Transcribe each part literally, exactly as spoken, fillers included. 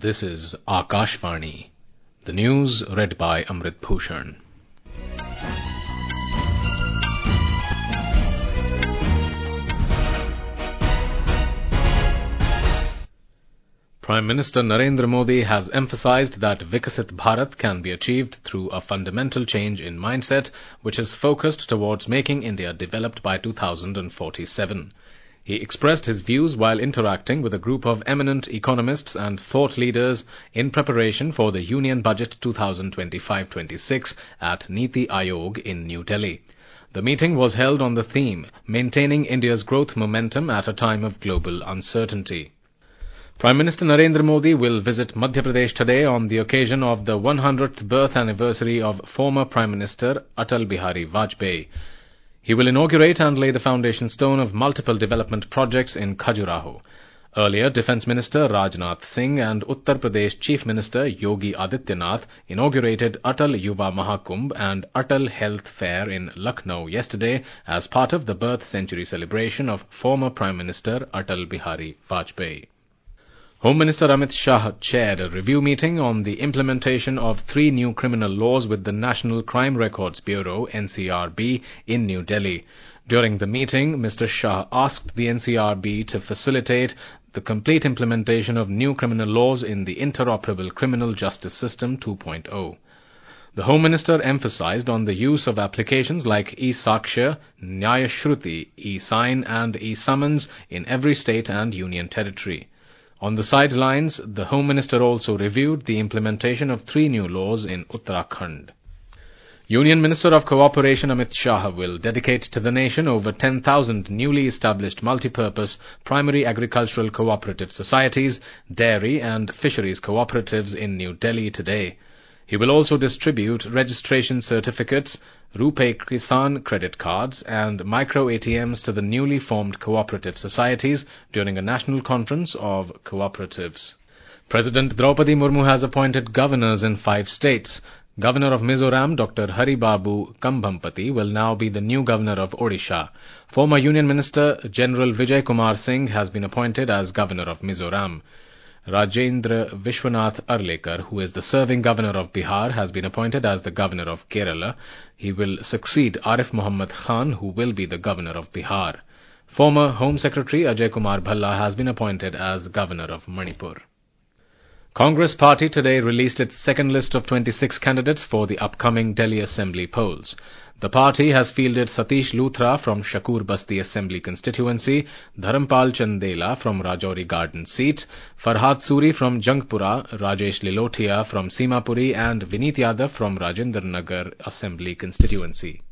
This is Akashvani. The news read by Amrit Bhushan. Prime Minister Narendra Modi has emphasized that Vikasit Bharat can be achieved through a fundamental change in mindset which is focused towards making India developed by two thousand forty-seven. He expressed his views while interacting with a group of eminent economists and thought leaders in preparation for the Union Budget twenty twenty-five twenty-six at Niti Aayog in New Delhi. The meeting was held on the theme, Maintaining India's Growth Momentum at a Time of Global Uncertainty. Prime Minister Narendra Modi will visit Madhya Pradesh today on the occasion of the one hundredth birth anniversary of former Prime Minister Atal Bihari Vajpayee. He will inaugurate and lay the foundation stone of multiple development projects in Khajuraho. Earlier, Defence Minister Rajnath Singh and Uttar Pradesh Chief Minister Yogi Adityanath inaugurated Atal Yuva Mahakumbh and Atal Health Fair in Lucknow yesterday as part of the birth century celebration of former Prime Minister Atal Bihari Vajpayee. Home Minister Amit Shah chaired a review meeting on the implementation of three new criminal laws with the National Crime Records Bureau N C R B in New Delhi. During the meeting, Mister Shah asked the N C R B to facilitate the complete implementation of new criminal laws in the Interoperable Criminal Justice System two point oh. The Home Minister emphasized on the use of applications like e-Sakshya, Nyaya Shruti, e-Sign and e-Summons in every state and union territory. On the sidelines, the Home Minister also reviewed the implementation of three new laws in Uttarakhand. Union Minister of Cooperation Amit Shah will dedicate to the nation over ten thousand newly established multi-purpose primary agricultural cooperative societies, dairy and fisheries cooperatives in New Delhi today. He will also distribute registration certificates, RuPay Kisan credit cards and micro-A T Ms to the newly formed cooperative societies during a national conference of cooperatives. President Draupadi Murmu has appointed governors in five states. Governor of Mizoram, Doctor Haribabu Kambhampati, will now be the new governor of Odisha. Former Union Minister General Vijay Kumar Singh has been appointed as governor of Mizoram. Rajendra Vishwanath Arlekar, who is the serving governor of Bihar, has been appointed as the governor of Kerala. He will succeed Arif Muhammad Khan, who will be the governor of Bihar. Former Home Secretary Ajay Kumar Bhalla has been appointed as governor of Manipur. Congress Party today released its second list of twenty-six candidates for the upcoming Delhi Assembly polls. The party has fielded Satish Luthra from Shakur Basti Assembly constituency, Dharampal Chandela from Rajouri Garden seat, Farhad Suri from Jangpura, Rajesh Lilothia from Simapuri and Vineet Yadav from Rajendra Nagar Assembly constituency.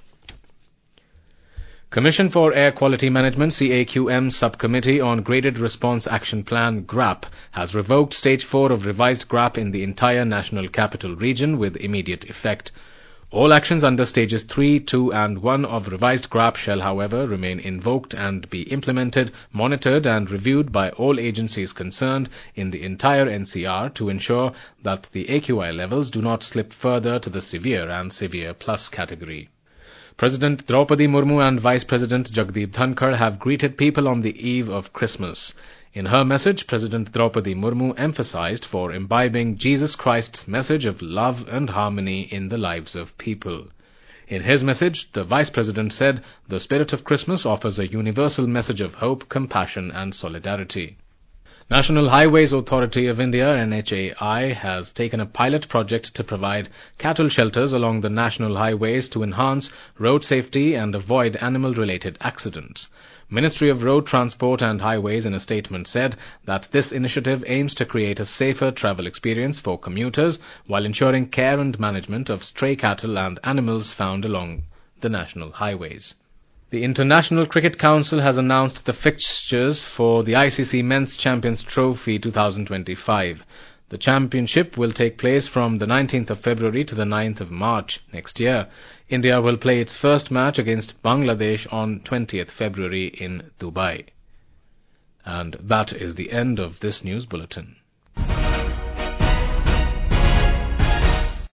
Commission for Air Quality Management C A Q M Subcommittee on Graded Response Action Plan G R A P has revoked Stage four of revised G R A P in the entire National Capital Region with immediate effect. All actions under Stages three, two and one of revised G R A P shall, however, remain invoked and be implemented, monitored and reviewed by all agencies concerned in the entire N C R to ensure that the A Q I levels do not slip further to the severe and severe plus category. President Draupadi Murmu and Vice President Jagdeep Dhankar have greeted people on the eve of Christmas. In her message, President Draupadi Murmu emphasized for imbibing Jesus Christ's message of love and harmony in the lives of people. In his message, the Vice President said, the spirit of Christmas offers a universal message of hope, compassion and solidarity. National Highways Authority of India N H A I has taken a pilot project to provide cattle shelters along the national highways to enhance road safety and avoid animal-related accidents. Ministry of Road Transport and Highways in a statement said that this initiative aims to create a safer travel experience for commuters while ensuring care and management of stray cattle and animals found along the national highways. The International Cricket Council has announced the fixtures for the I C C Men's Champions Trophy twenty twenty-five. The championship will take place from the nineteenth of February to the ninth of March next year. India will play its first match against Bangladesh on twentieth of February in Dubai. And that is the end of this news bulletin.